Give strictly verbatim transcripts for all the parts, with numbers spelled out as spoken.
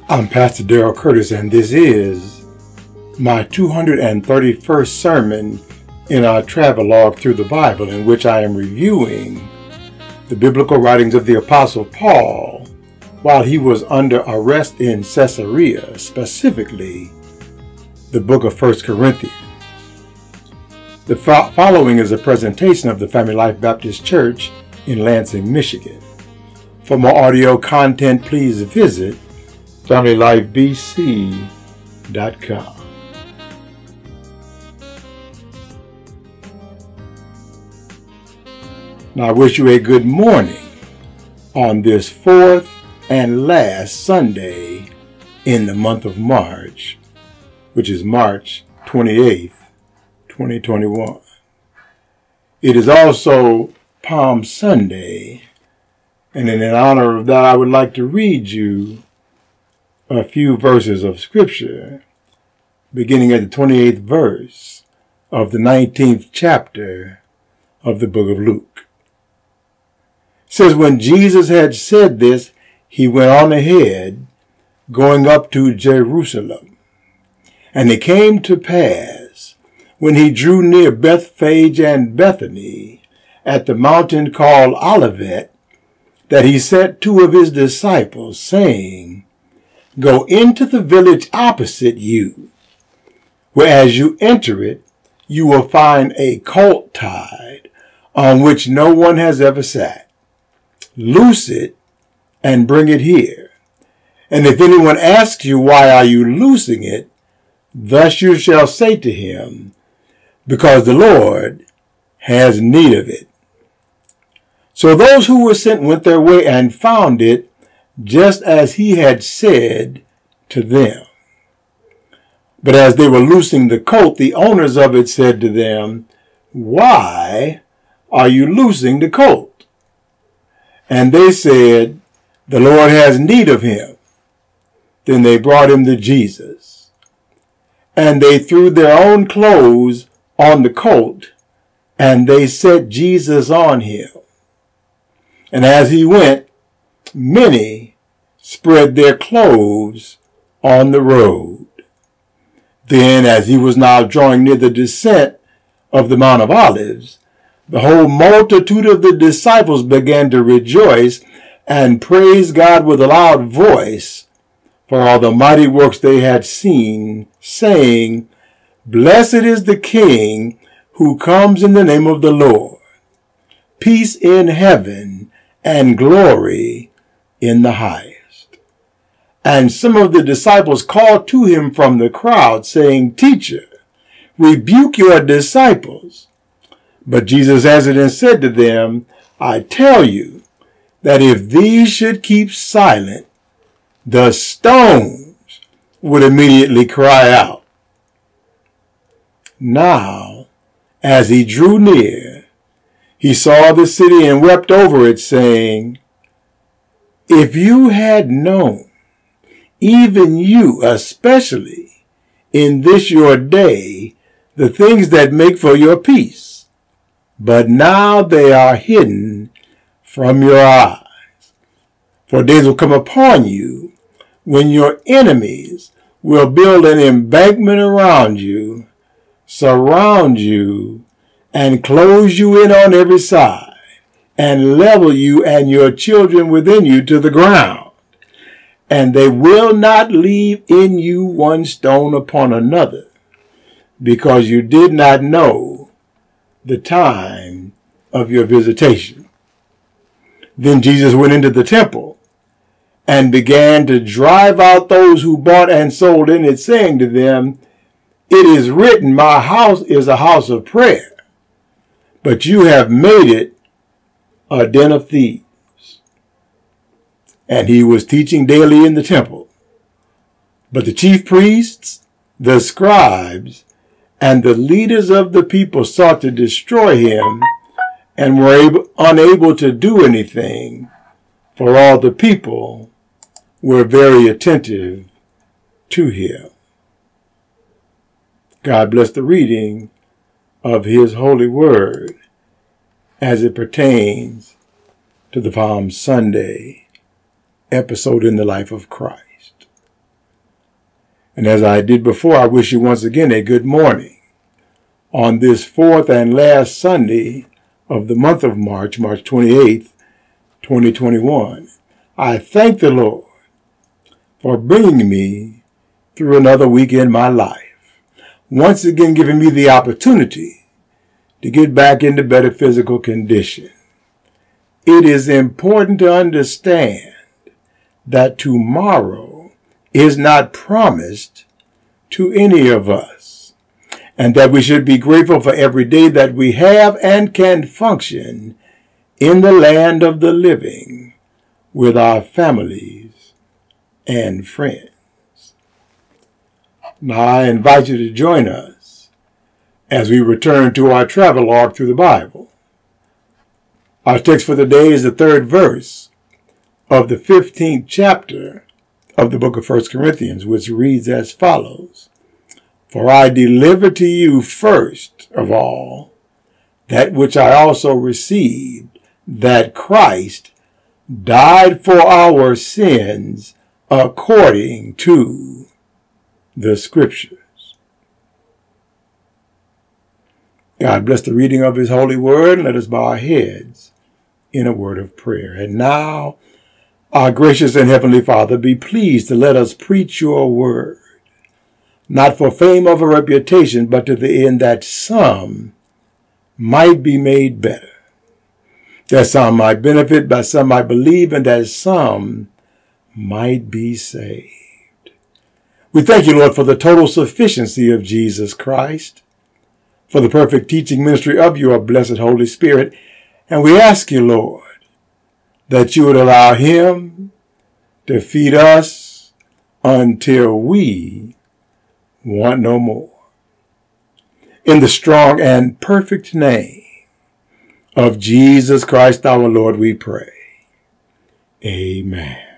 I'm Pastor Darrell Curtis, and this is my two hundred thirty-first sermon in our travelogue through the Bible, in which I am reviewing the biblical writings of the Apostle Paul while he was under arrest in Caesarea, specifically the book of First Corinthians. The fo- following is a presentation of the Family Life Baptist Church in Lansing, Michigan. For more audio content, please visit family life b c dot com. Now I wish you a good morning on this fourth and last Sunday in the month of March, which is March twenty-eighth, twenty twenty-one. It is also Palm Sunday, and in honor of that, I would like to read you a few verses of Scripture, beginning at the twenty-eighth verse of the nineteenth chapter of the book of Luke. It says, when Jesus had said this, he went on ahead, going up to Jerusalem. And it came to pass, when he drew near Bethphage and Bethany, at the mountain called Olivet, that he sent two of his disciples, saying, Go into the village opposite you, where as you enter it, you will find a colt tied, on which no one has ever sat. Loose it and bring it here. And if anyone asks you, why are you loosing it? Thus you shall say to him, because the Lord has need of it. So those who were sent went their way and found it just as he had said to them. But as they were loosing the colt, the owners of it said to them, Why are you loosing the colt? And they said, The Lord has need of him. Then they brought him to Jesus. And they threw their own clothes on the colt, and they set Jesus on him. And as he went, many spread their clothes on the road. Then, as he was now drawing near the descent of the Mount of Olives, the whole multitude of the disciples began to rejoice and praise God with a loud voice for all the mighty works they had seen, saying, Blessed is the King who comes in the name of the Lord. Peace in heaven and glory in the highest. And some of the disciples called to him from the crowd, saying, Teacher, rebuke your disciples. But Jesus answered and said to them, I tell you that if these should keep silent, the stones would immediately cry out. Now, as he drew near, he saw the city and wept over it, saying, If you had known, even you especially, in this your day, the things that make for your peace, but now they are hidden from your eyes. For days will come upon you when your enemies will build an embankment around you, surround you, and close you in on every side, and level you and your children within you to the ground. And they will not leave in you one stone upon another, because you did not know the time of your visitation. Then Jesus went into the temple and began to drive out those who bought and sold in it, saying to them, It is written, My house is a house of prayer, but you have made it a den of thieves. And he was teaching daily in the temple. But the chief priests, the scribes, and the leaders of the people sought to destroy him, and were able, unable to do anything, for all the people were very attentive to him. God bless the reading of his holy word as it pertains to the Palm Sunday episode in the life of Christ. And as I did before, I wish you once again a good morning on this fourth and last Sunday of the month of March, March twenty-eighth, twenty twenty-one. I thank the Lord for bringing me through another week in my life, once again giving me the opportunity to get back into better physical condition. It is important to understand that tomorrow is not promised to any of us, and that we should be grateful for every day that we have and can function in the land of the living with our families and friends. Now I invite you to join us as we return to our travelogue through the Bible. Our text for the day is the third verse of the fifteenth chapter of the book of First Corinthians, which reads as follows: For I delivered to you first of all that which I also received, that Christ died for our sins according to the Scriptures. God bless the reading of his holy word, and let us bow our heads in a word of prayer. And now, our gracious and heavenly Father, be pleased to let us preach your word, not for fame or for reputation, but to the end that some might be made better, that some might benefit, that some might believe, and that some might be saved. We thank you, Lord, for the total sufficiency of Jesus Christ, for the perfect teaching ministry of your blessed Holy Spirit, and we ask you, Lord, that you would allow him to feed us until we want no more. In the strong and perfect name of Jesus Christ our Lord, we pray. Amen.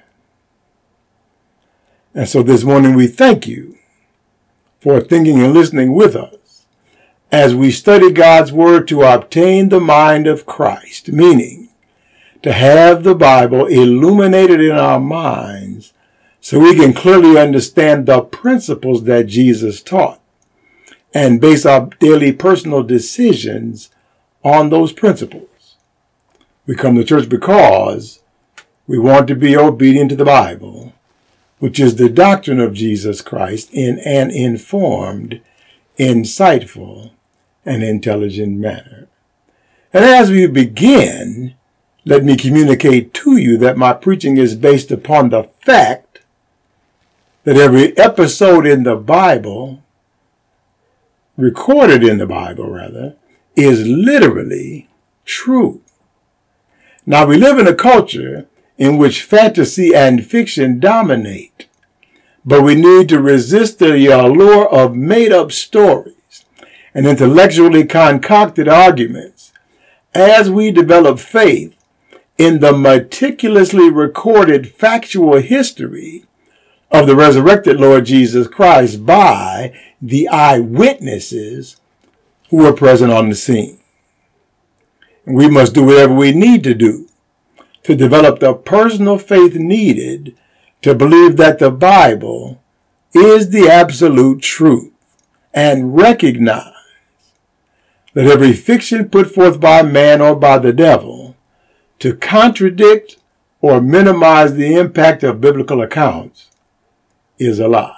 And so this morning we thank you for thinking and listening with us as we study God's word to obtain the mind of Christ, meaning to have the Bible illuminated in our minds so we can clearly understand the principles that Jesus taught and base our daily personal decisions on those principles. We come to church because we want to be obedient to the Bible, which is the doctrine of Jesus Christ, in an informed, insightful, and intelligent manner. And as we begin, let me communicate to you that my preaching is based upon the fact that every episode in the Bible, recorded in the Bible rather, is literally true. Now, we live in a culture in which fantasy and fiction dominate, but we need to resist the allure of made-up stories and intellectually concocted arguments as we develop faith in the meticulously recorded factual history of the resurrected Lord Jesus Christ by the eyewitnesses who were present on the scene. And we must do whatever we need to do to develop the personal faith needed to believe that the Bible is the absolute truth and recognize that every fiction put forth by man or by the devil to contradict or minimize the impact of biblical accounts is a lie.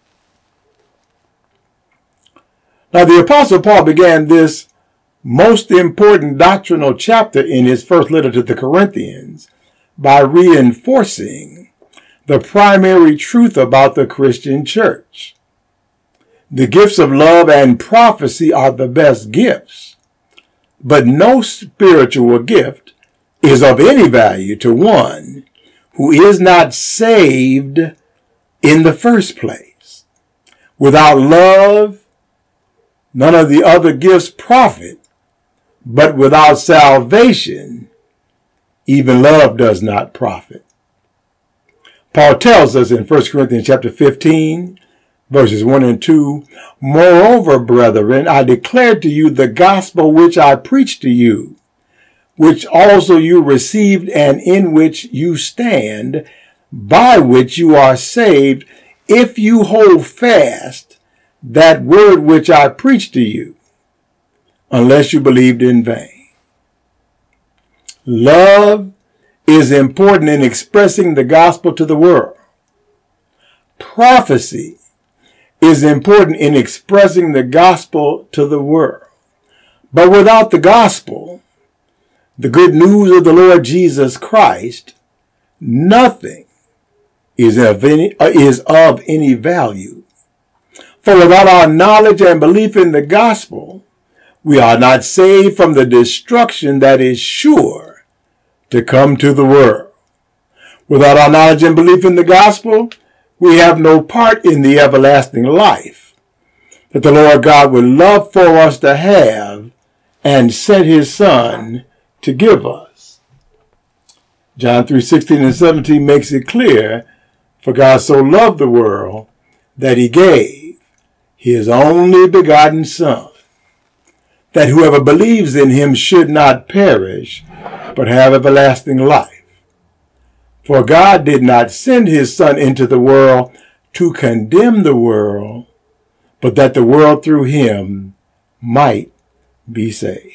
Now, the Apostle Paul began this most important doctrinal chapter in his first letter to the Corinthians by reinforcing the primary truth about the Christian church. The gifts of love and prophecy are the best gifts, but no spiritual gift is of any value to one who is not saved in the first place. Without love, none of the other gifts profit, but without salvation, even love does not profit. Paul tells us in First Corinthians chapter fifteen, verses one and two, Moreover, brethren, I declare to you the gospel which I preached to you, which also you received and in which you stand, by which you are saved, if you hold fast that word which I preached to you, unless you believed in vain. Love is important in expressing the gospel to the world. Prophecy is important in expressing the gospel to the world. But without the gospel, the good news of the Lord Jesus Christ, nothing is of any, is of any value. For without our knowledge and belief in the gospel, we are not saved from the destruction that is sure to come to the world. Without our knowledge and belief in the gospel, we have no part in the everlasting life that the Lord God would love for us to have and sent his Son to give us. John three sixteen and seventeen makes it clear, for God so loved the world that he gave his only begotten Son, that whoever believes in him should not perish, but have everlasting life. For God did not send his Son into the world to condemn the world, but that the world through him might be saved.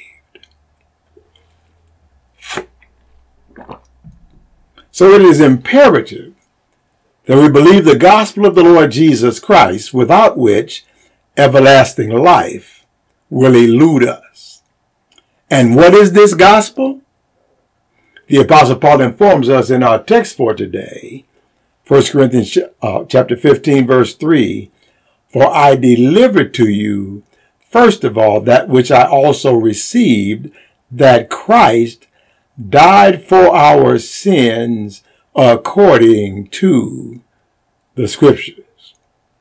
So it is imperative that we believe the gospel of the Lord Jesus Christ, without which everlasting life will elude us. And what is this gospel? The Apostle Paul informs us in our text for today, First Corinthians uh, chapter fifteen, verse three, for I delivered to you, first of all, that which I also received, that Christ died for our sins according to the Scriptures.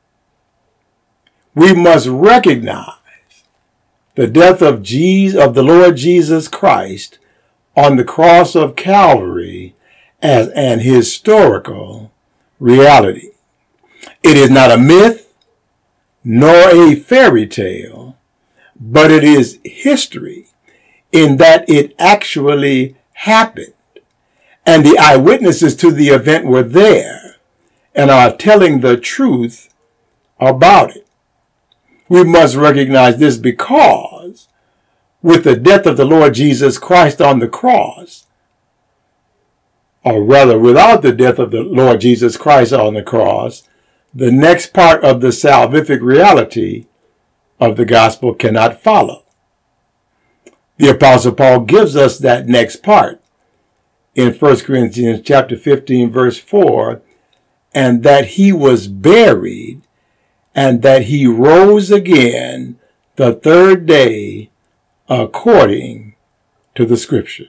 We must recognize the death of Jesus, of the Lord Jesus Christ on the cross of Calvary as an historical reality. It is not a myth nor a fairy tale, but it is history in that it actually happened, and the eyewitnesses to the event were there and are telling the truth about it. We must recognize this because with the death of the Lord Jesus Christ on the cross, or rather without the death of the Lord Jesus Christ on the cross, the next part of the salvific reality of the gospel cannot follow. The Apostle Paul gives us that next part in First Corinthians chapter fifteen, verse four, and that he was buried and that he rose again the third day according to the Scriptures.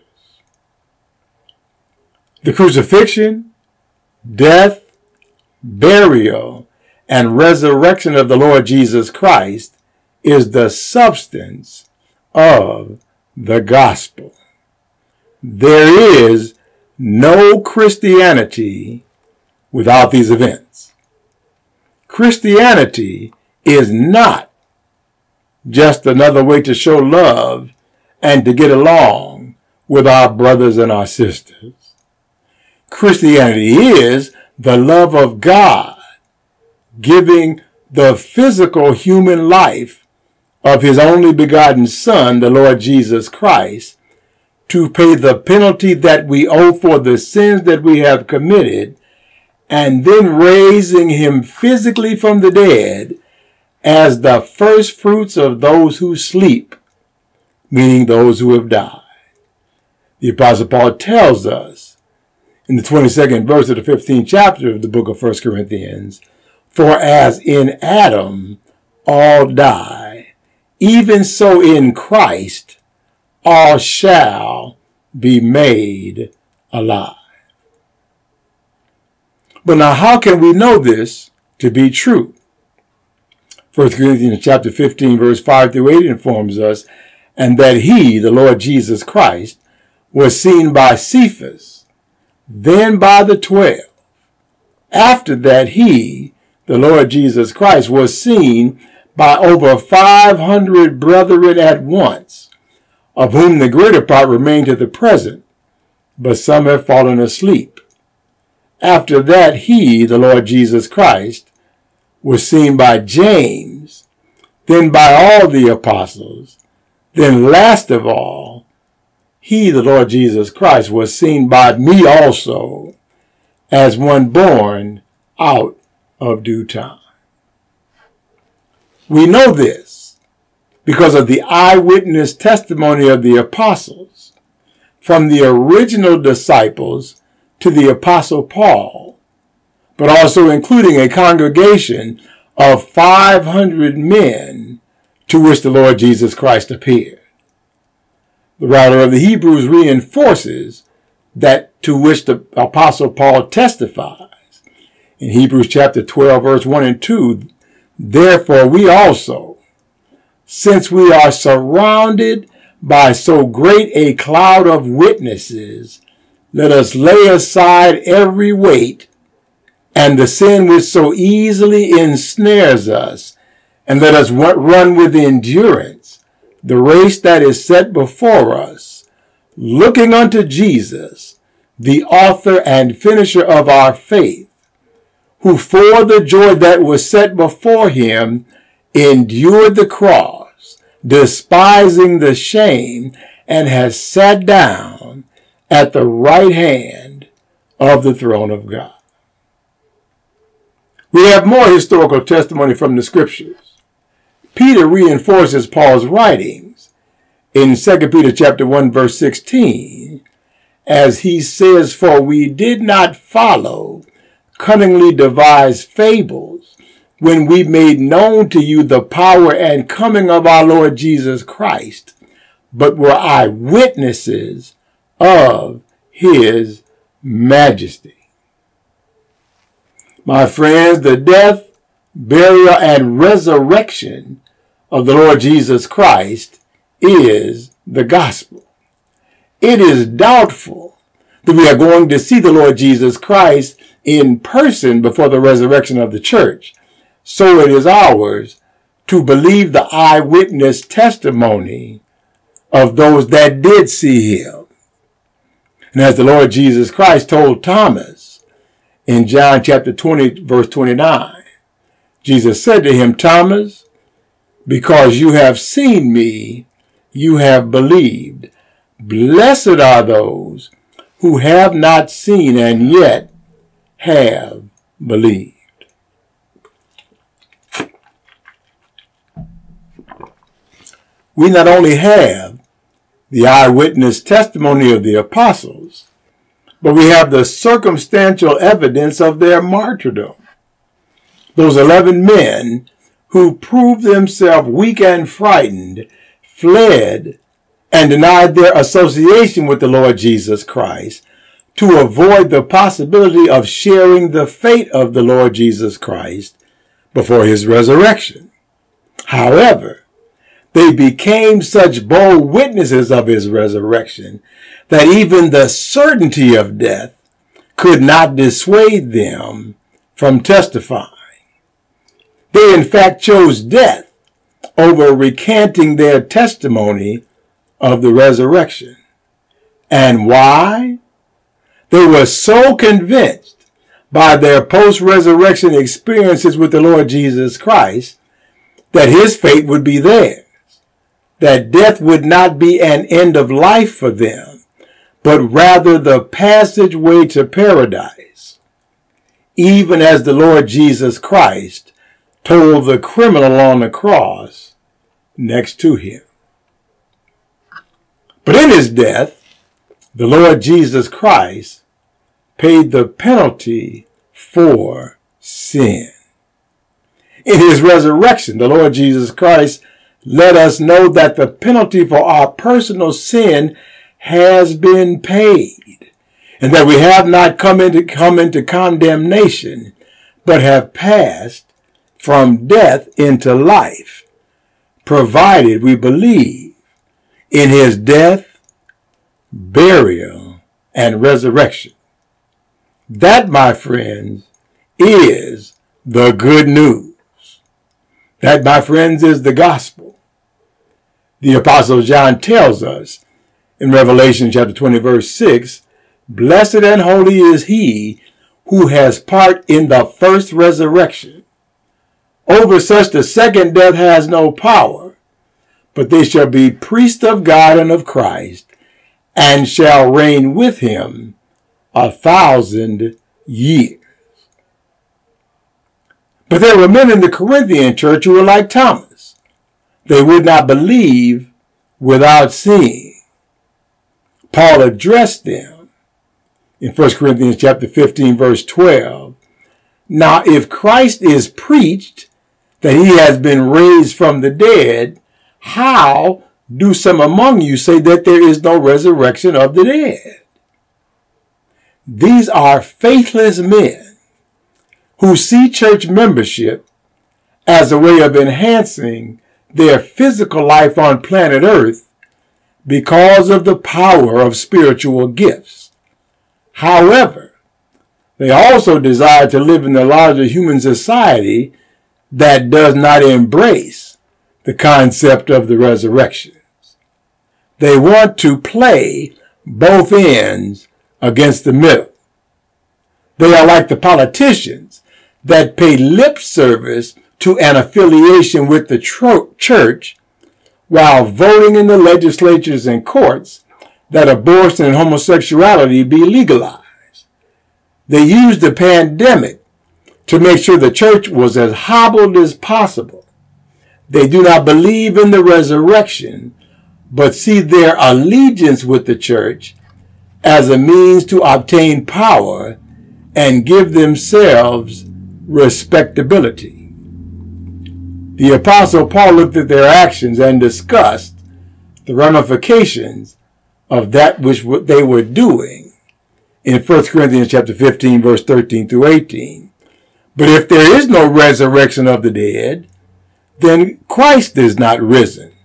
The crucifixion, death, burial, and resurrection of the Lord Jesus Christ is the substance of the gospel. There is no Christianity without these events. Christianity is not just another way to show love and to get along with our brothers and our sisters. Christianity is the love of God giving the physical human life of his only begotten Son, the Lord Jesus Christ, to pay the penalty that we owe for the sins that we have committed, and then raising him physically from the dead as the first fruits of those who sleep, meaning those who have died. The Apostle Paul tells us in the twenty-second verse of the fifteenth chapter of the book of First Corinthians, for as in Adam all die, even so in Christ all shall be made alive. But now how can we know this to be true? First Corinthians chapter fifteen, verse five through eight informs us, and that he, the Lord Jesus Christ, was seen by Cephas, then by the twelve. After that, he, the Lord Jesus Christ, was seen by over five hundred brethren at once, of whom the greater part remain to the present, but some have fallen asleep. After that, he, the Lord Jesus Christ, was seen by James, then by all the apostles, then last of all, he, the Lord Jesus Christ, was seen by me also as one born out of due time. We know this because of the eyewitness testimony of the apostles, from the original disciples to the apostle Paul, but also including a congregation of five hundred men to which the Lord Jesus Christ appeared. The writer of the Hebrews reinforces that to which the apostle Paul testifies. In Hebrews chapter twelve, verse one and two, therefore we also, since we are surrounded by so great a cloud of witnesses, let us lay aside every weight and the sin which so easily ensnares us, and let us run with endurance the race that is set before us, looking unto Jesus, the author and finisher of our faith, who for the joy that was set before him endured the cross, despising the shame, and has sat down at the right hand of the throne of God. We have more historical testimony from the scriptures. Peter reinforces Paul's writings in Second Peter chapter one, verse sixteen, as he says, for we did not follow cunningly devised fables when we made known to you the power and coming of our Lord Jesus Christ, but were eyewitnesses of his majesty. My friends, the death, burial, and resurrection of the Lord Jesus Christ is the gospel. It is doubtful that we are going to see the Lord Jesus Christ in person before the resurrection of the church. So it is ours to believe the eyewitness testimony of those that did see him. And as the Lord Jesus Christ told Thomas in John chapter twenty, verse twenty-nine, Jesus said to him, Thomas, because you have seen me, you have believed. Blessed are those who have not seen and yet have believed. We not only have the eyewitness testimony of the apostles, but we have the circumstantial evidence of their martyrdom. Those eleven men who proved themselves weak and frightened, fled, and denied their association with the Lord Jesus Christ to avoid the possibility of sharing the fate of the Lord Jesus Christ before his resurrection. However, they became such bold witnesses of his resurrection that even the certainty of death could not dissuade them from testifying. They in fact chose death over recanting their testimony of the resurrection. And why? They were so convinced by their post-resurrection experiences with the Lord Jesus Christ that his fate would be theirs, that death would not be an end of life for them, but rather the passageway to paradise, even as the Lord Jesus Christ told the criminal on the cross next to him. But in his death, the Lord Jesus Christ paid the penalty for sin. In his resurrection, the Lord Jesus Christ let us know that the penalty for our personal sin has been paid, and that we have not come into, come into condemnation, but have passed from death into life, provided we believe in his death, burial, and resurrection. That, my friends, is the good news. That, my friends, is the gospel. The Apostle John tells us in Revelation chapter twenty, verse six, blessed and holy is he who has part in the first resurrection. Over such the second death has no power, but they shall be priests of God and of Christ, and shall reign with him a thousand years. But there were men in the Corinthian church who were like Thomas. They would not believe without seeing. Paul addressed them in First Corinthians chapter fifteen, verse twelve. Now, if Christ is preached that he has been raised from the dead, how do some among you say that there is no resurrection of the dead? These are faithless men who see church membership as a way of enhancing their physical life on planet Earth because of the power of spiritual gifts. However, they also desire to live in a larger human society that does not embrace the concept of the resurrections. They want to play both ends against the middle. They are like the politicians that pay lip service to an affiliation with the tro- church while voting in the legislatures and courts that abortion and homosexuality be legalized. They used the pandemic to make sure the church was as hobbled as possible. They do not believe in the resurrection, but see their allegiance with the church as a means to obtain power and give themselves respectability. The Apostle Paul looked at their actions and discussed the ramifications of that which they were doing in First Corinthians chapter fifteen, verse thirteen through eighteen. But if there is no resurrection of the dead, then Christ is not risen.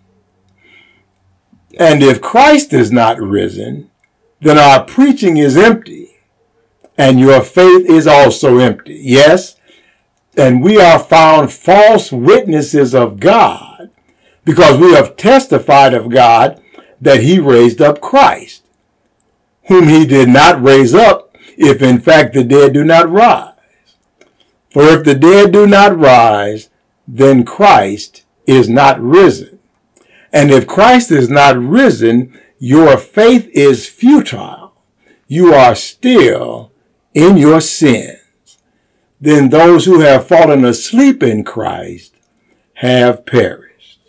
And if Christ is not risen, then our preaching is empty, and your faith is also empty. Yes, and we are found false witnesses of God, because we have testified of God that he raised up Christ, whom he did not raise up, if in fact the dead do not rise. For if the dead do not rise, then Christ is not risen. And if Christ is not risen, your faith is futile. You are still in your sins. Then those who have fallen asleep in Christ have perished.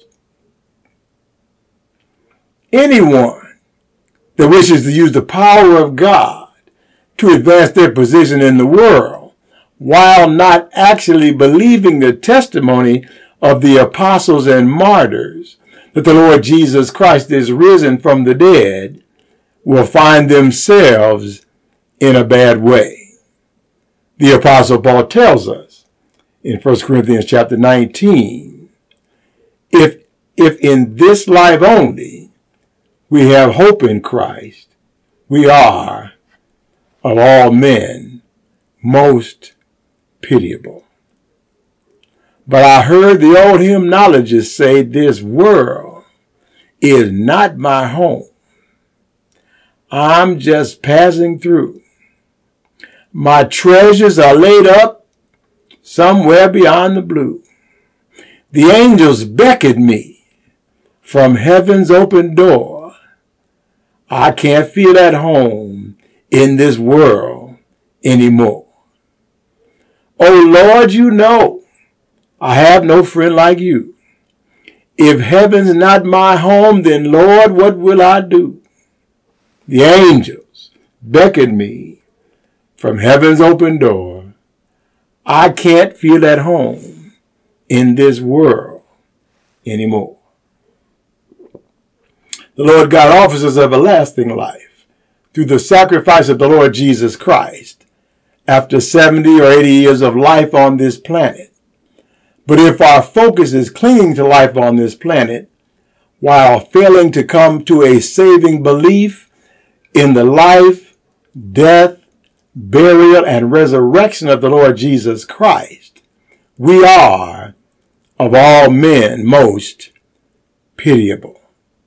Anyone that wishes to use the power of God to advance their position in the world, while not actually believing the testimony of the apostles and martyrs that the Lord Jesus Christ is risen from the dead, will find themselves in a bad way. The Apostle Paul tells us in First Corinthians chapter nineteen, if, if in this life only we have hope in Christ, we are, of all men, most pitiable. But I heard the old hymnologists say, this world is not my home. I'm just passing through. My treasures are laid up somewhere beyond the blue. The angels beckon me from heaven's open door. I can't feel at home in this world anymore. Oh Lord, you know I have no friend like you. If heaven's not my home, then Lord, what will I do? The angels beckon me from heaven's open door. I can't feel at home in this world anymore. The Lord God offers us everlasting life through the sacrifice of the Lord Jesus Christ after seventy or eighty years of life on this planet. But if our focus is clinging to life on this planet while failing to come to a saving belief in the life, death, burial, and resurrection of the Lord Jesus Christ, we are, of all men, most pitiable.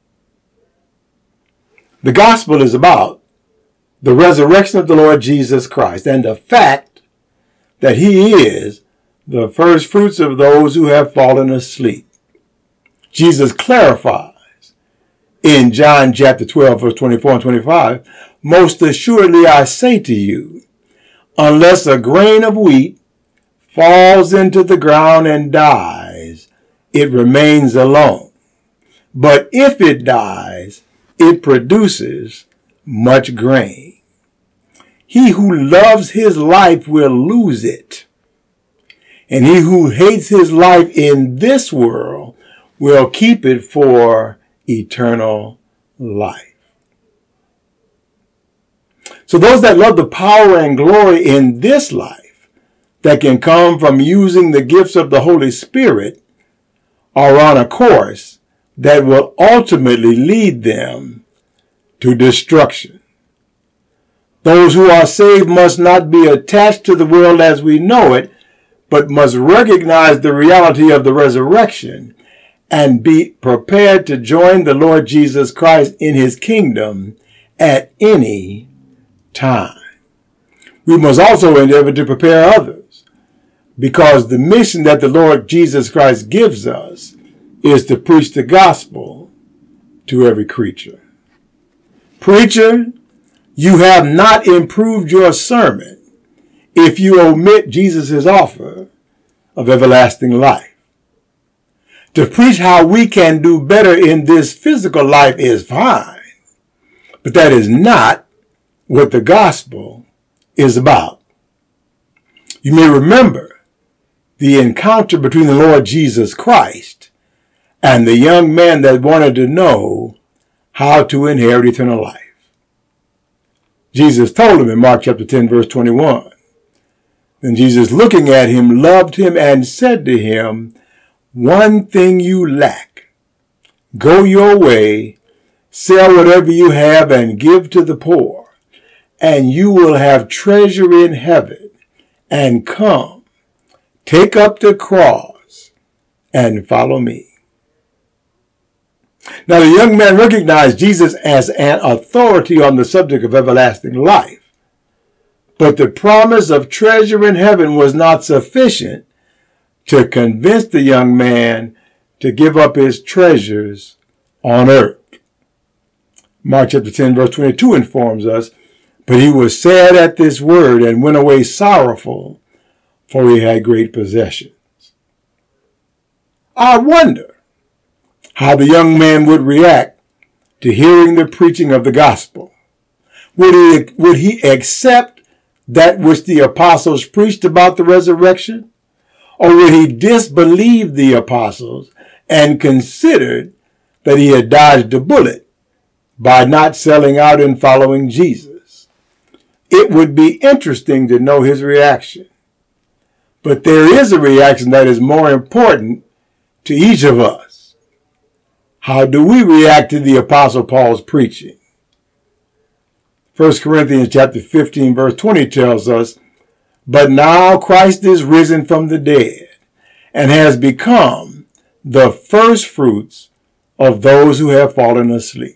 The gospel is about the resurrection of the Lord Jesus Christ and the fact that he is the first fruits of those who have fallen asleep. Jesus clarifies in John chapter twelve, verse twenty-four and twenty-five, most assuredly I say to you, unless a grain of wheat falls into the ground and dies, it remains alone. But if it dies, it produces much grain. He who loves his life will lose it. And he who hates his life in this world will keep it for eternal life. So those that love the power and glory in this life that can come from using the gifts of the Holy Spirit are on a course that will ultimately lead them to destruction. Those who are saved must not be attached to the world as we know it, but must recognize the reality of the resurrection and be prepared to join the Lord Jesus Christ in his kingdom at any time. We must also endeavor to prepare others, because the mission that the Lord Jesus Christ gives us is to preach the gospel to every creature. Preacher, you have not improved your sermon if you omit Jesus' offer of everlasting life. To preach how we can do better in this physical life is fine, but that is not what the gospel is about. You may remember the encounter between the Lord Jesus Christ and the young man that wanted to know how to inherit eternal life. Jesus told him in Mark chapter ten, verse twenty-one. Then Jesus, looking at him, loved him and said to him, one thing you lack. Go your way, sell whatever you have and give to the poor, and you will have treasure in heaven. And come, take up the cross and follow me. Now the young man recognized Jesus as an authority on the subject of everlasting life, but the promise of treasure in heaven was not sufficient to convince the young man to give up his treasures on earth. Mark chapter ten, verse twenty-two informs us, but he was sad at this word and went away sorrowful, for he had great possessions. I wonder how the young man would react to hearing the preaching of the gospel. Would he, would he accept that which the apostles preached about the resurrection? Or would he disbelieve the apostles and considered that he had dodged a bullet by not selling out and following Jesus? It would be interesting to know his reaction. But there is a reaction that is more important to each of us. How do we react to the Apostle Paul's preaching? First Corinthians chapter fifteen, verse twenty tells us, but now Christ is risen from the dead and has become the first fruits of those who have fallen asleep.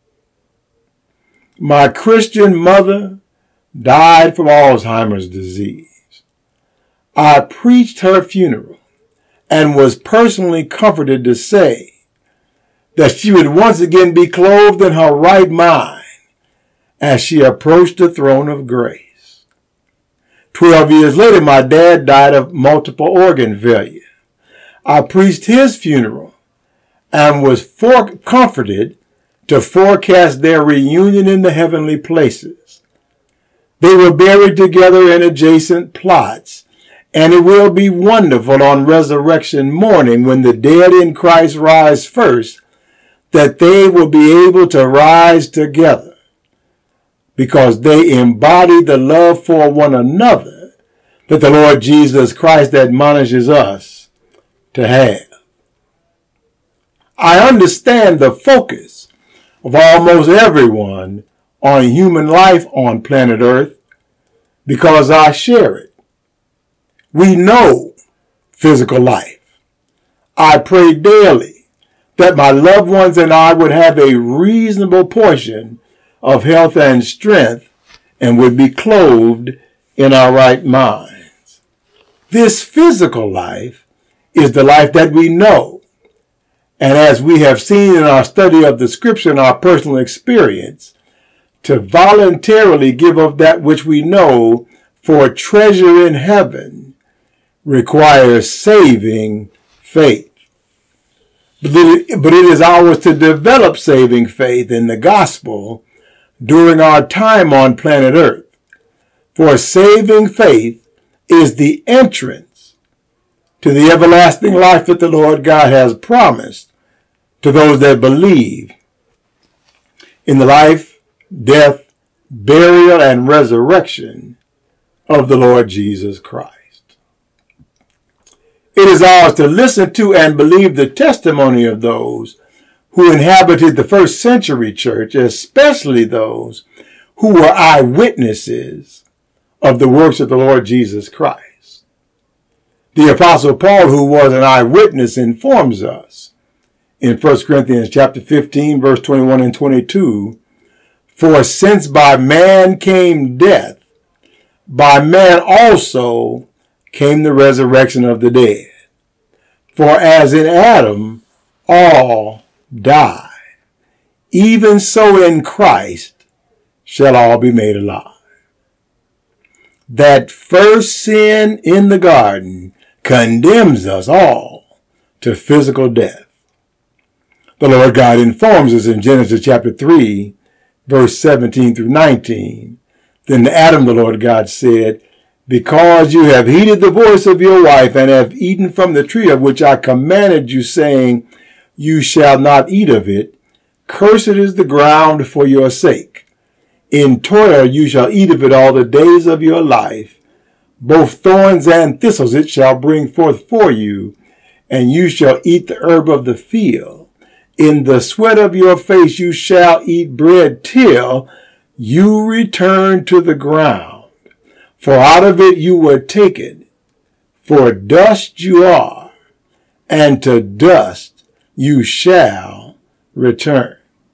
My Christian mother died from Alzheimer's disease. I preached her funeral and was personally comforted to say that she would once again be clothed in her right mind as she approached the throne of grace. Twelve years later, my dad died of multiple organ failure. I preached his funeral and was for- comforted to forecast their reunion in the heavenly places. They were buried together in adjacent plots, and it will be wonderful on resurrection morning when the dead in Christ rise first, that they will be able to rise together because they embody the love for one another that the Lord Jesus Christ admonishes us to have. I understand the focus of almost everyone on human life on planet Earth because I share it. We know physical life. I pray daily that my loved ones and I would have a reasonable portion of health and strength and would be clothed in our right minds. This physical life is the life that we know. And as we have seen in our study of the scripture and our personal experience, to voluntarily give up that which we know for treasure in heaven requires saving faith. But it, but it is ours to develop saving faith in the gospel during our time on planet Earth. For saving faith is the entrance to the everlasting life that the Lord God has promised to those that believe in the life, death, burial, and resurrection of the Lord Jesus Christ. It is ours to listen to and believe the testimony of those who inhabited the first century church, especially those who were eyewitnesses of the works of the Lord Jesus Christ. The Apostle Paul, who was an eyewitness, informs us in First Corinthians chapter fifteen, verse twenty-one and twenty-two, "For since by man came death, by man also came the resurrection of the dead. For as in Adam all die, even so in Christ shall all be made alive." That first sin in the garden condemns us all to physical death. The Lord God informs us in Genesis chapter three, verse seventeen through nineteen. "Then to Adam the Lord God said, Because you have heeded the voice of your wife, and have eaten from the tree of which I commanded you, saying, You shall not eat of it, cursed is the ground for your sake. In toil you shall eat of it all the days of your life. Both thorns and thistles it shall bring forth for you, and you shall eat the herb of the field. In the sweat of your face you shall eat bread till you return to the ground. For out of it you were taken, for dust you are, and to dust you shall return."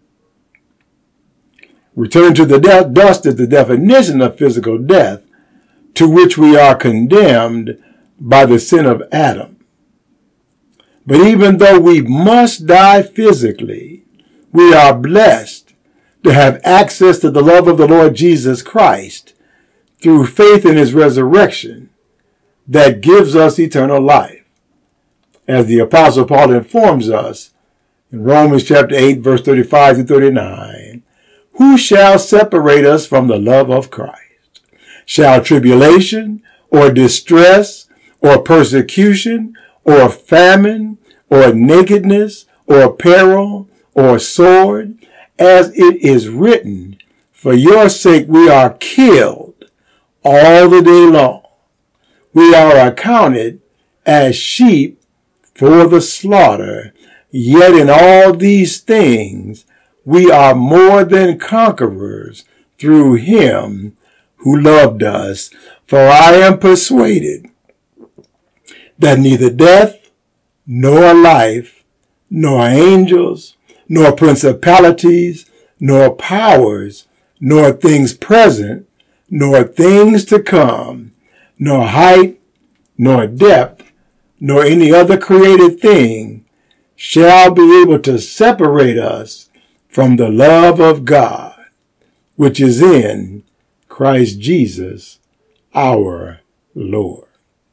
Return to the de- dust is the definition of physical death to which we are condemned by the sin of Adam. But even though we must die physically, we are blessed to have access to the love of the Lord Jesus Christ through faith in his resurrection that gives us eternal life. As the Apostle Paul informs us in Romans chapter eight, verse thirty-five to thirty-nine, "Who shall separate us from the love of Christ? Shall tribulation, or distress, or persecution, or famine, or nakedness, or peril, or sword? As it is written, For your sake we are killed all the day long. We are accounted as sheep for the slaughter. Yet in all these things we are more than conquerors through him who loved us. For I am persuaded that neither death, nor life, nor angels, nor principalities, nor powers, nor things present, nor things to come, nor height, nor depth, nor any other created thing shall be able to separate us from the love of God, which is in Christ Jesus our Lord."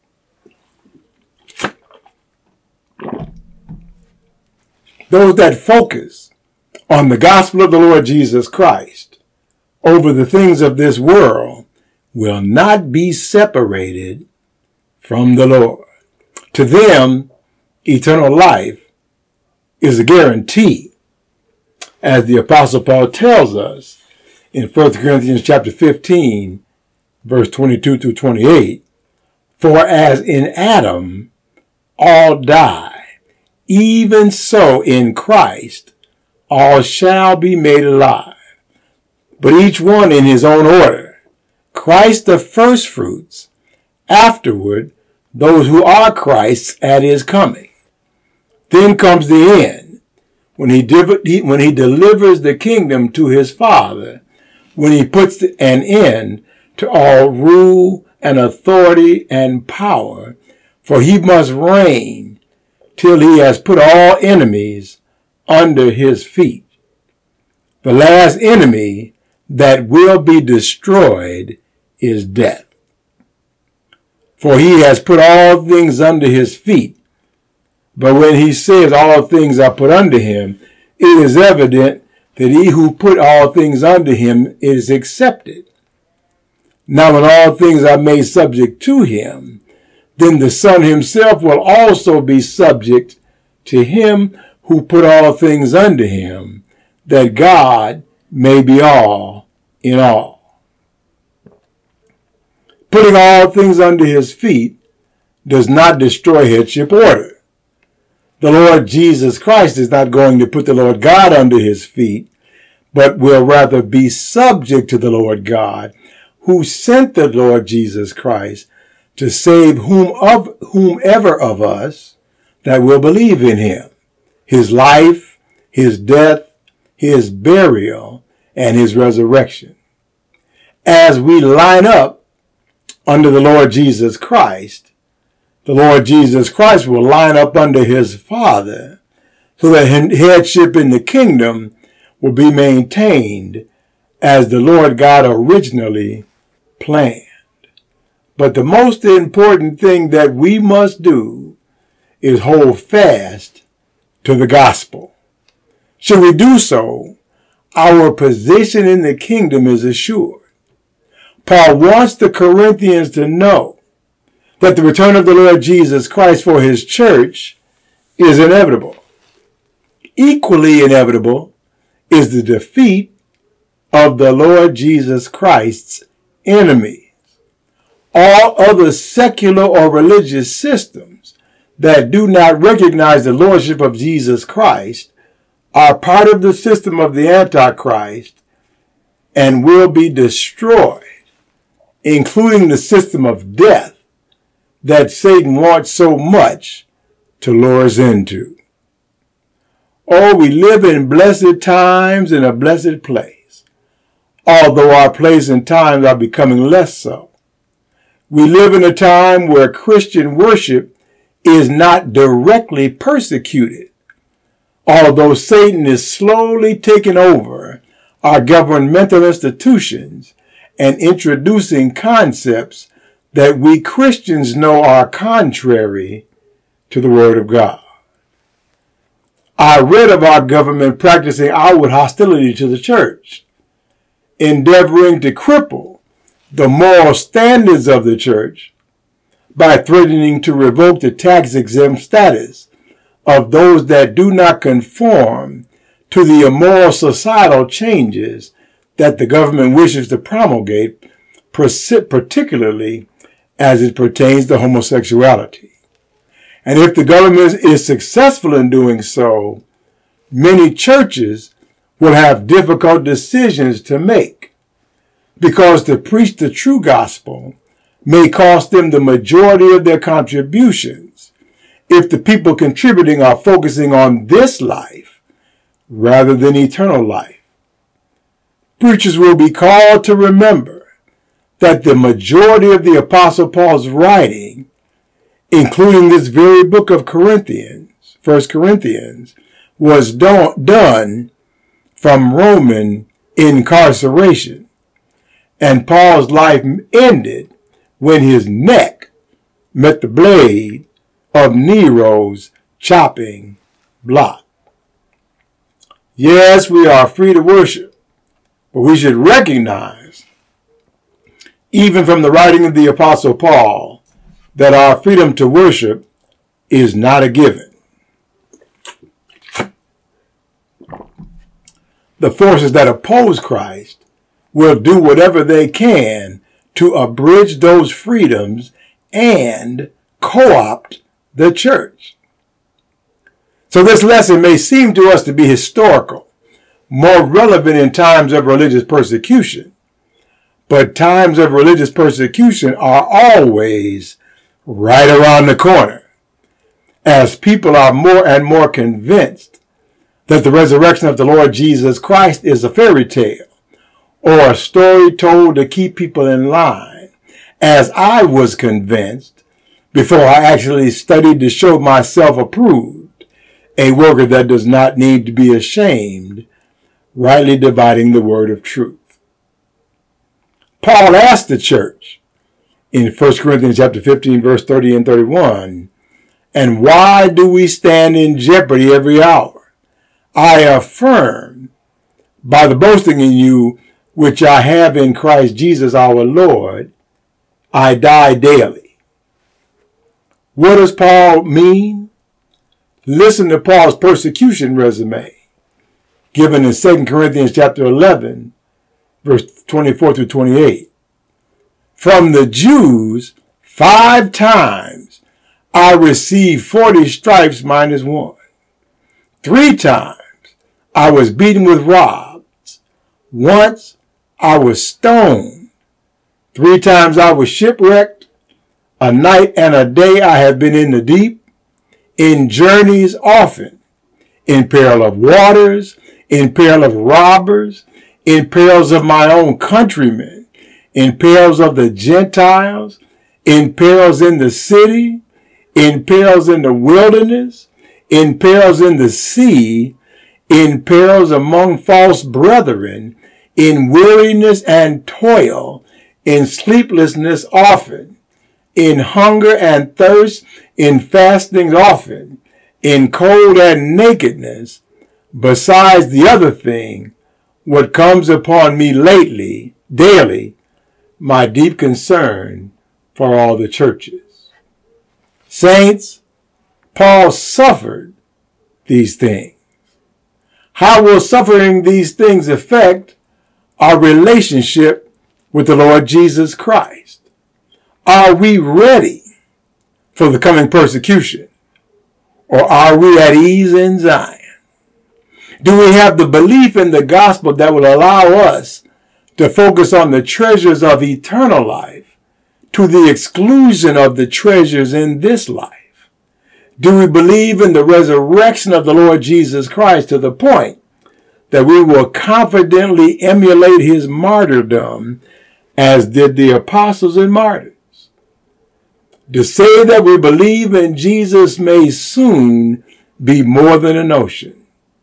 Those that focus on the gospel of the Lord Jesus Christ over the things of this world will not be separated from the Lord. To them, eternal life is a guarantee, as the Apostle Paul tells us in First Corinthians chapter fifteen, verse twenty-two through twenty-eight, "For as in Adam all die, even so in Christ all shall be made alive, but each one in his own order. Christ the firstfruits, afterward those who are Christ's at his coming. Then comes the end, when he, div- when he delivers the kingdom to his Father, when he puts an end to all rule and authority and power, for he must reign till he has put all enemies under his feet. The last enemy that will be destroyed is death. For he has put all things under his feet. But when he says all things are put under him, it is evident that he who put all things under him is accepted. Now when all things are made subject to him, then the Son himself will also be subject to him who put all things under him, that God may be all in all. Putting all things under his feet does not destroy headship order. The Lord Jesus Christ is not going to put the Lord God under his feet, but will rather be subject to the Lord God, who sent the Lord Jesus Christ to save whom of, whomever of us that will believe in him, his life, his death, his burial, and his resurrection. As we line up under the Lord Jesus Christ, the Lord Jesus Christ will line up under his Father, so that headship in the kingdom will be maintained as the Lord God originally planned. But the most important thing that we must do is hold fast to the gospel. Should we do so, our position in the kingdom is assured. Paul wants the Corinthians to know that the return of the Lord Jesus Christ for his church is inevitable. Equally inevitable is the defeat of the Lord Jesus Christ's enemies. All other secular or religious systems that do not recognize the lordship of Jesus Christ are part of the system of the Antichrist and will be destroyed, including the system of death that Satan wants so much to lure us into. Oh, we live in blessed times in a blessed place, although our place and times are becoming less so. We live in a time where Christian worship is not directly persecuted, although Satan is slowly taking over our governmental institutions and introducing concepts that we Christians know are contrary to the Word of God. I read of our government practicing outward hostility to the church, endeavoring to cripple the moral standards of the church by threatening to revoke the tax-exempt status of those that do not conform to the immoral societal changes that the government wishes to promulgate, particularly as it pertains to homosexuality. And if the government is successful in doing so, many churches will have difficult decisions to make, because to preach the true gospel may cost them the majority of their contributions if the people contributing are focusing on this life rather than eternal life. Preachers will be called to remember that the majority of the Apostle Paul's writing, including this very book of Corinthians, First Corinthians, was do- done from Roman incarceration. And Paul's life ended when his neck met the blade of Nero's chopping block. Yes, we are free to worship, but we should recognize, even from the writing of the Apostle Paul, that our freedom to worship is not a given. The forces that oppose Christ will do whatever they can to abridge those freedoms and co-opt the church. So this lesson may seem to us to be historical, more relevant in times of religious persecution. But times of religious persecution are always right around the corner, as people are more and more convinced that the resurrection of the Lord Jesus Christ is a fairy tale or a story told to keep people in line, as I was convinced before I actually studied to show myself approved, a worker that does not need to be ashamed, rightly dividing the word of truth. Paul asked the church in First Corinthians chapter fifteen, verse thirty and thirty-one, and why do we stand in jeopardy every hour? I affirm by the boasting in you, which I have in Christ Jesus our Lord, I die daily. What does Paul mean? Listen to Paul's persecution resume, given in Second Corinthians chapter eleven, verse twenty-four through twenty-eight. From the Jews, five times I received forty stripes minus one. Three times I was beaten with rods. Once I was stoned. Three times I was shipwrecked. A night and a day I have been in the deep. In journeys often. In peril of waters. In peril of robbers. In perils of my own countrymen. In perils of the Gentiles. In perils in the city. In perils in the wilderness. In perils in the sea. In perils among false brethren. In weariness and toil. In sleeplessness often. In hunger and thirst. In fastings often. In cold and nakedness. Besides the other thing, what comes upon me lately, daily, my deep concern for all the churches. Saints, Paul suffered these things. How will suffering these things affect our relationship with the Lord Jesus Christ? Are we ready for the coming persecution? Or are we at ease in Zion? Do we have the belief in the gospel that will allow us to focus on the treasures of eternal life to the exclusion of the treasures in this life? Do we believe in the resurrection of the Lord Jesus Christ to the point that we will confidently emulate his martyrdom as did the apostles and martyrs? To say that we believe in Jesus may soon be more than a notion.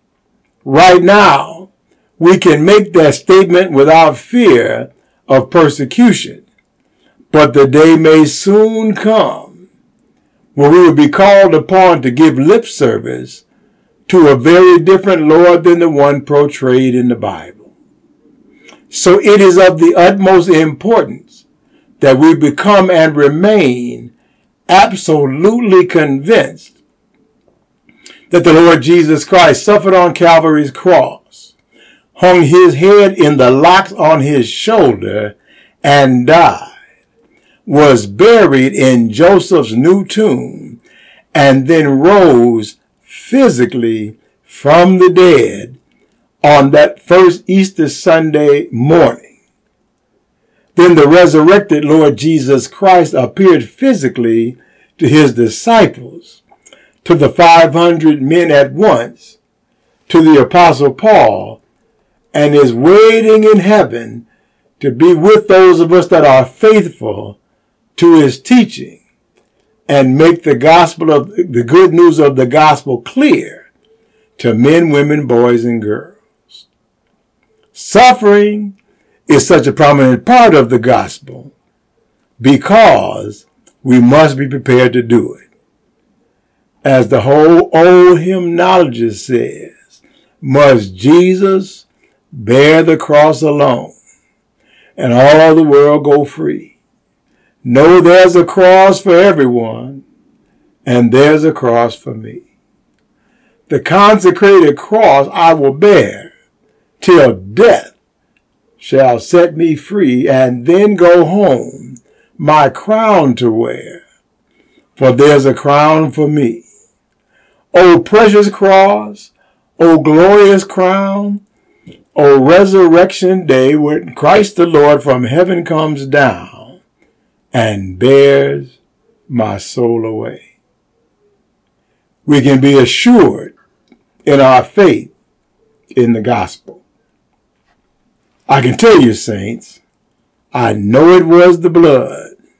Right now, we can make that statement without fear of persecution, but the day may soon come where we will be called upon to give lip service to a very different Lord than the one portrayed in the Bible. So it is of the utmost importance that we become and remain absolutely convinced that the Lord Jesus Christ suffered on Calvary's cross, hung his head in the locks on his shoulder, and died, was buried in Joseph's new tomb, and then rose physically from the dead on that first Easter Sunday morning. Then the resurrected Lord Jesus Christ appeared physically to his disciples, to the five hundred men at once, to the Apostle Paul, and is waiting in heaven to be with those of us that are faithful to his teaching and make the gospel of the good news of the gospel clear to men, women, boys, and girls. Suffering is such a prominent part of the gospel because we must be prepared to do it. As the whole old hymnologist says, must Jesus bear the cross alone and all the world go free? No, there's a cross for everyone, and there's a cross for me. The consecrated cross I will bear till death shall set me free, and then go home, my crown to wear, for there's a crown for me. O precious cross, O glorious crown, O resurrection day when Christ the Lord from heaven comes down and bears my soul away. We can be assured in our faith in the gospel. I can tell you, saints, I know it was the blood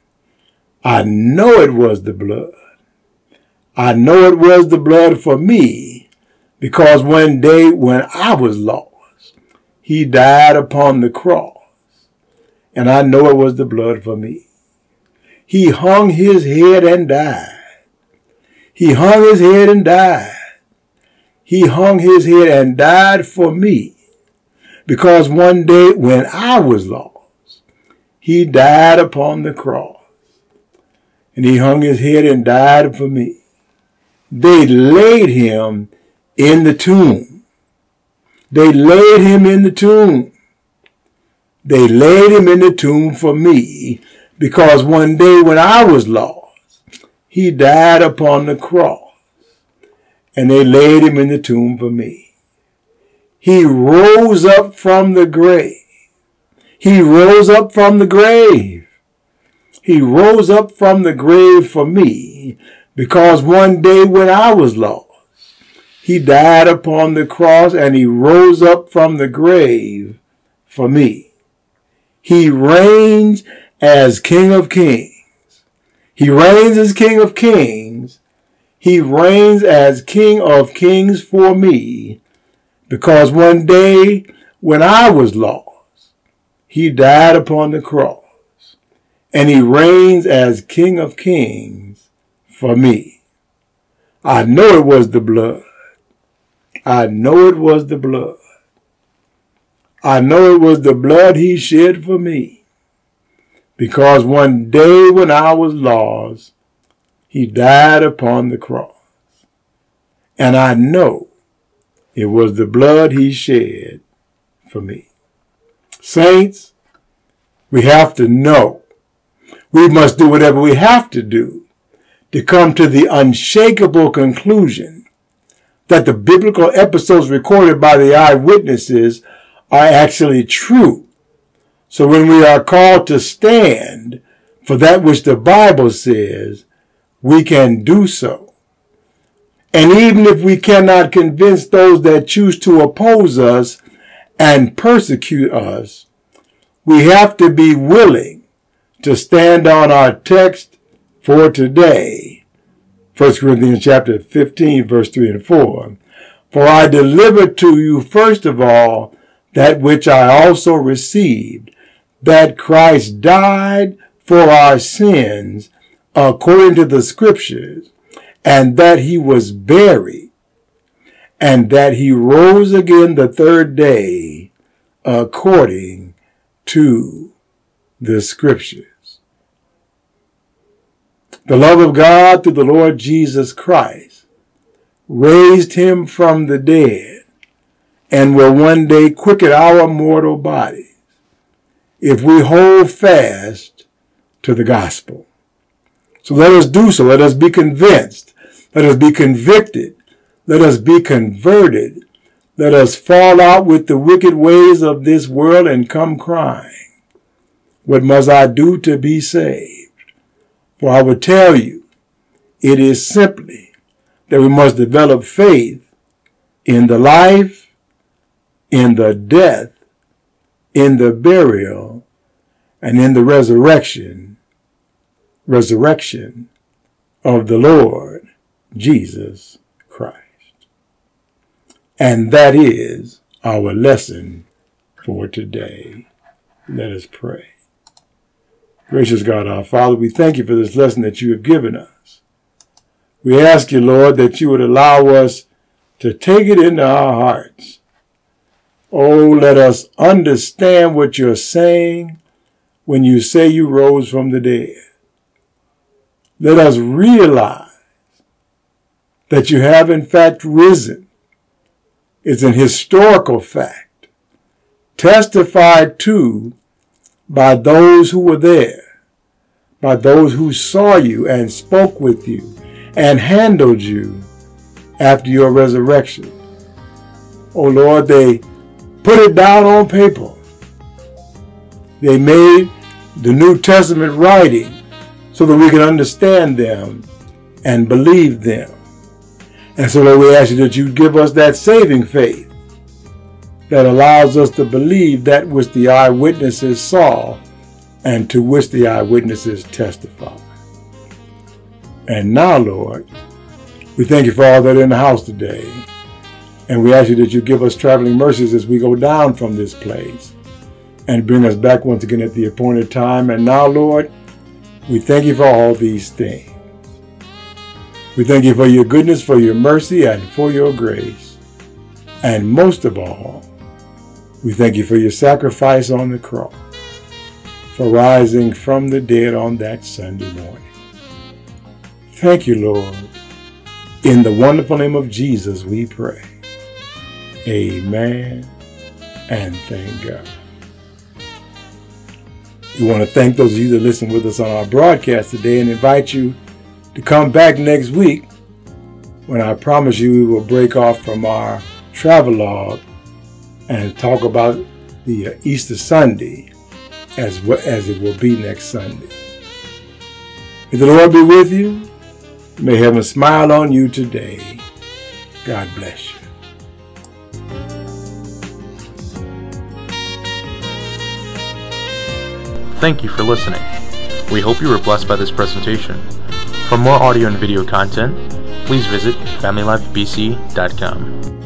I know it was the blood. I know it was the blood for me, because one day when I was lost, he died upon the cross. And I know it was the blood for me. He hung his head and died. He hung his head and died. He hung his head and died for me, because one day when I was lost, he died upon the cross. And he hung his head and died for me. They laid him in the tomb. They laid him in the tomb. They laid him in the tomb for me, because one day when I was lost, he died upon the cross. And they laid him in the tomb for me. He rose up from the grave. He rose up from the grave. He rose up from the grave for me, because one day when I was lost, he died upon the cross and he rose up from the grave for me. He reigns as King of Kings. He reigns as King of Kings. He reigns as King of Kings for me, because one day when I was lost, he died upon the cross, and he reigns as King of Kings for me. I know it was the blood. I know it was the blood. I know it was the blood he shed for me, because one day when I was lost, he died upon the cross. And I know it was the blood he shed for me. Saints, we have to know. We must do whatever we have to do to come to the unshakable conclusion that the biblical episodes recorded by the eyewitnesses are actually true. So when we are called to stand for that which the Bible says, we can do so. And even if we cannot convince those that choose to oppose us and persecute us, we have to be willing to stand on our text for today. First Corinthians chapter fifteen, verse three and four. For I delivered to you first of all that which I also received, that Christ died for our sins according to the Scriptures, and that he was buried, and that he rose again the third day according to the Scriptures. The love of God through the Lord Jesus Christ raised him from the dead and will one day quicken our mortal bodies if we hold fast to the gospel. So let us do so. Let us be convinced. Let us be convicted. Let us be converted. Let us fall out with the wicked ways of this world and come crying, what must I do to be saved? For I would tell you, it is simply that we must develop faith in the life, in the death, in the burial, and in the resurrection, resurrection of the Lord Jesus Christ. And that is our lesson for today. Let us pray. Gracious God, our Father, we thank you for this lesson that you have given us. We ask you, Lord, that you would allow us to take it into our hearts. Oh, let us understand what you're saying when you say you rose from the dead. Let us realize that you have in fact risen. It's an historical fact, testified to by those who were there, by those who saw you and spoke with you and handled you after your resurrection. Oh Lord, they put it down on paper. They made the New Testament writing so that we can understand them and believe them. And so Lord, we ask you that you give us that saving faith that allows us to believe that which the eyewitnesses saw and to which the eyewitnesses testified. And now, Lord, we thank you for all that are in the house today. And we ask you that you give us traveling mercies as we go down from this place and bring us back once again at the appointed time. And now, Lord, we thank you for all these things. We thank you for your goodness, for your mercy, and for your grace. And most of all, we thank you for your sacrifice on the cross, for rising from the dead on that Sunday morning. Thank you, Lord. In the wonderful name of Jesus, we pray. Amen and thank God. We want to thank those of you that listen with us on our broadcast today and invite you to come back next week when I promise you we will break off from our travelogue and talk about the Easter Sunday as well as it will be next Sunday. May the Lord be with you. May heaven smile on you today. God bless you. Thank you for listening. We hope you were blessed by this presentation. For more audio and video content, please visit family life b c dot com.